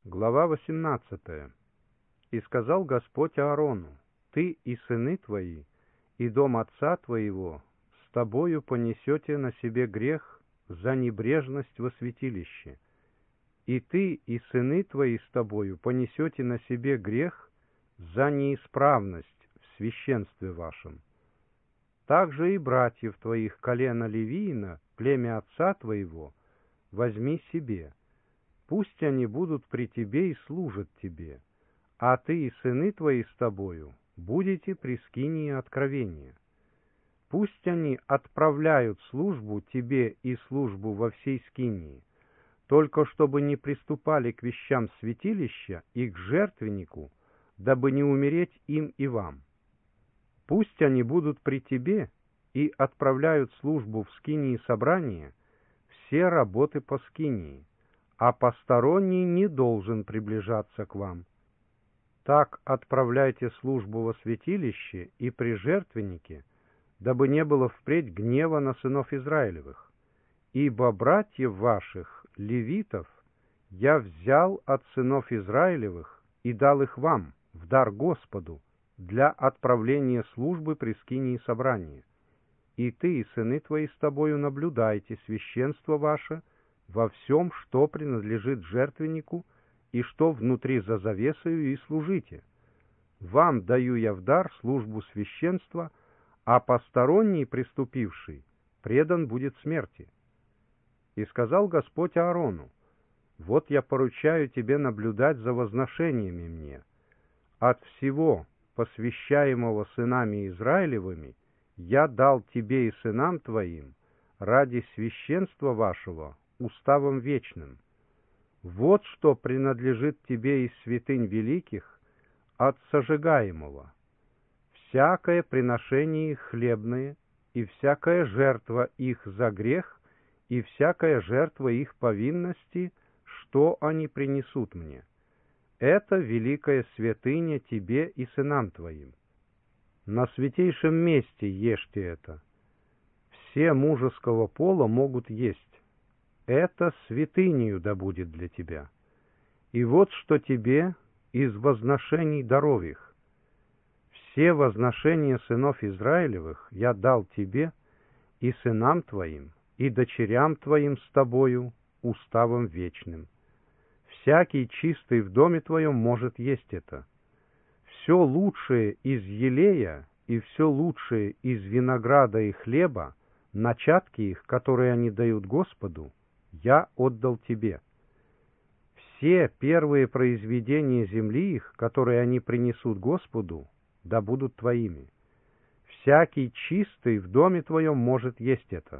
Глава 18. «И сказал Господь Аарону: Ты и сыны твои, и дом отца твоего с тобою понесете на себе грех за небрежность во святилище, и ты и сыны твои с тобою понесете на себе грех за неисправность в священстве вашем. Также и братьев твоих колена Левиина, племя отца твоего, возьми себе. Пусть они будут при тебе и служат тебе, а ты и сыны твои с тобою будете при скинии откровения. Пусть они отправляют службу тебе и службу во всей скинии, только чтобы не приступали к вещам святилища и к жертвеннику, дабы не умереть им и вам. Пусть они будут при тебе и отправляют службу в скинии собрания все работы по скинии, а посторонний не должен приближаться к вам. Так отправляйте службу во святилище и при жертвеннике, дабы не было впредь гнева на сынов Израилевых. Ибо братьев ваших, левитов, я взял от сынов Израилевых и дал их вам в дар Господу для отправления службы при скинии собрания. И ты и сыны твои с тобою наблюдайте священство ваше во всем, что принадлежит жертвеннику, и что внутри за завесою, и служите. Вам даю я в дар службу священства, а посторонний, приступивший, предан будет смерти. И сказал Господь Аарону: Вот я поручаю тебе наблюдать за возношениями мне. От всего, посвящаемого сынами Израилевыми, я дал тебе и сынам твоим ради священства вашего уставом вечным. Вот что принадлежит тебе из святынь великих от сожигаемого: всякое приношение их хлебное, и всякая жертва их за грех, и всякая жертва их повинности, что они принесут мне. Это великая святыня тебе и сынам твоим. На святейшем месте ешьте это. Все мужеского пола могут есть. Это святынею да будет для тебя. И вот что тебе из возношений даров их. Все возношения сынов Израилевых я дал тебе и сынам твоим, и дочерям твоим с тобою уставом вечным. Всякий чистый в доме твоем может есть это. Все лучшее из елея и все лучшее из винограда и хлеба, начатки их, которые они дают Господу, я отдал тебе. Все первые произведения земли их, которые они принесут Господу, да будут твоими. Всякий чистый в доме твоем может есть это.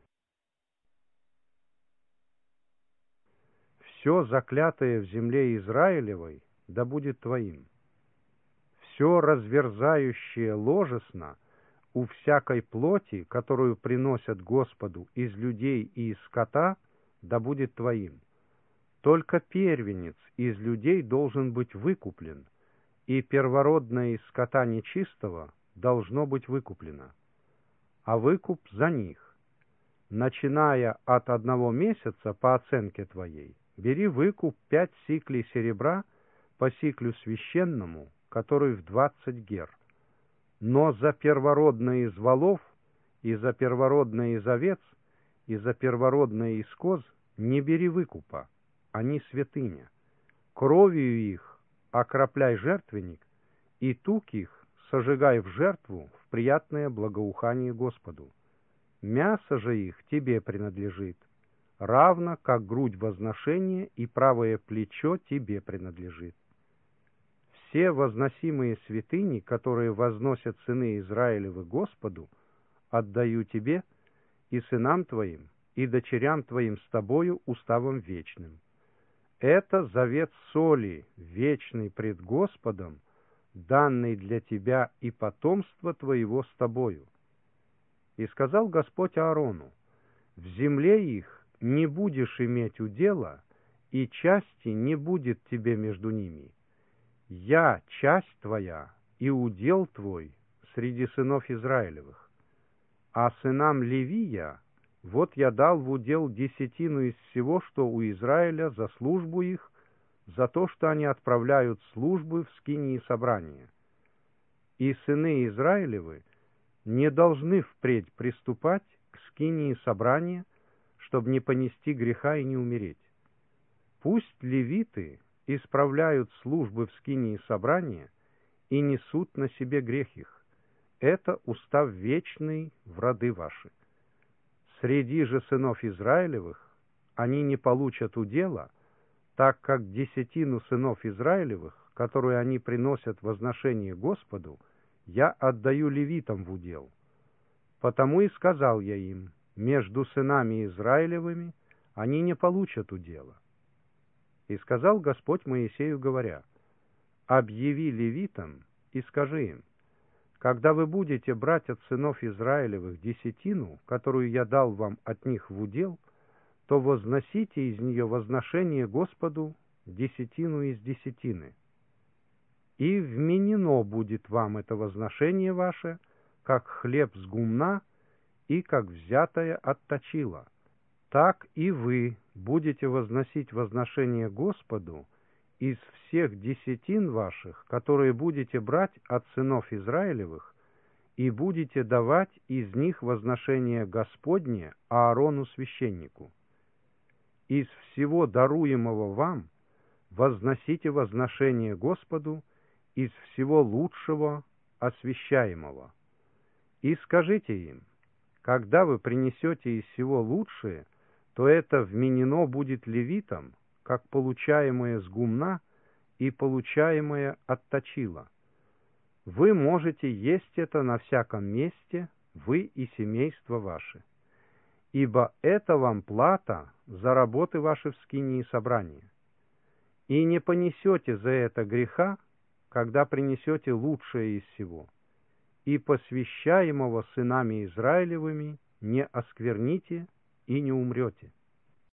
Все заклятое в земле Израилевой да будет твоим. Все разверзающее ложесно у всякой плоти, которую приносят Господу из людей и из скота, да будет твоим. Только первенец из людей должен быть выкуплен, и первородное из скота нечистого должно быть выкуплено. А выкуп за них. Начиная от 1 месяца по оценке твоей, бери выкуп 5 сиклей серебра по сиклю священному, который в 20 гер. Но за первородное из волов, и за первородное из овец, и за первородное из коз не бери выкупа, они святыня. Кровью их окропляй жертвенник, и тук их сожигай в жертву в приятное благоухание Господу. Мясо же их тебе принадлежит, равно как грудь возношения и правое плечо тебе принадлежит. Все возносимые святыни, которые возносят сыны Израилевы Господу, отдаю тебе и сынам твоим, и дочерям твоим с тобою уставом вечным. Это завет соли, вечный пред Господом, данный для тебя и потомства твоего с тобою. И сказал Господь Аарону: в земле их не будешь иметь удела, и части не будет тебе между ними. Я часть твоя и удел твой среди сынов Израилевых. А сынам Левия вот я дал в удел 10 из всего, что у Израиля за службу их, за то, что они отправляют службы в скинии собрания. И сыны Израилевы не должны впредь приступать к скинии собрания, чтобы не понести греха и не умереть. Пусть левиты исправляют службы в скинии собрания и несут на себе грех их. Это устав вечный в роды ваши. Среди же сынов Израилевых они не получат удела, так как десятину сынов Израилевых, которую они приносят в возношение Господу, я отдаю левитам в удел. Потому и сказал я им: между сынами Израилевыми они не получат удела. И сказал Господь Моисею, говоря: объяви левитам и скажи им: когда вы будете брать от сынов Израилевых десятину, которую я дал вам от них в удел, то возносите из нее возношение Господу десятину из десятины. И вменено будет вам это возношение ваше, как хлеб с гумна и как взятое от точила. Так и вы будете возносить возношение Господу из всех десятин ваших, которые будете брать от сынов Израилевых, и будете давать из них возношение Господне Аарону священнику. Из всего даруемого вам возносите возношение Господу из всего лучшего освящаемого. И скажите им: когда вы принесете из всего лучшее, то это вменено будет левитам, как получаемое с гумна и получаемое от точила. Вы можете есть это на всяком месте, вы и семейство ваше. Ибо это вам плата за работы ваши в скинии собрания. И не понесете за это греха, когда принесете лучшее из всего. И посвящаемого сынами Израилевыми не оскверните и не умрете.